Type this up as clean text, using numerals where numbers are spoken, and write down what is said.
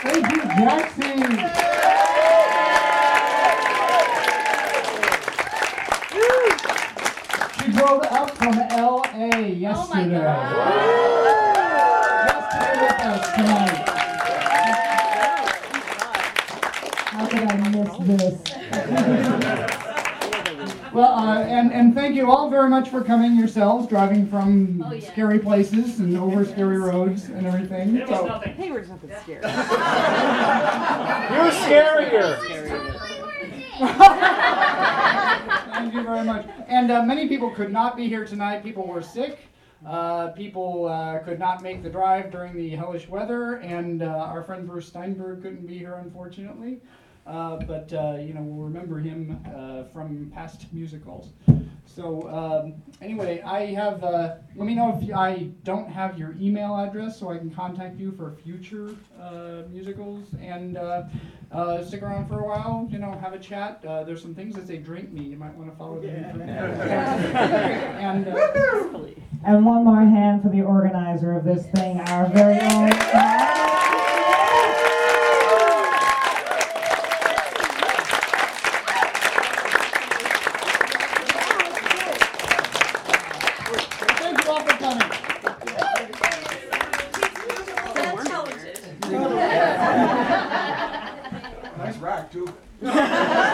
Thank you, Jackson. She drove up from LA yesterday. Oh my God. Just to be with us tonight. How could I miss this? Well, and thank you all very much for coming yourselves, driving from scary places and over scary roads and everything. It was nothing. Hey, we're nothing scary. You're scarier. Thank you very much. And many people could not be here tonight. People were sick. People could not make the drive during the hellish weather, and our friend Bruce Steinberg couldn't be here, unfortunately. But we'll remember him from past musicals. So anyway, I have. Let me know if I don't have your email address, so I can contact you for future musicals. And stick around for a while. Have a chat. There's some things that say "drink me." You might want to follow them from there. And one more hand for the organizer of this thing, our very own. Nice rack, too.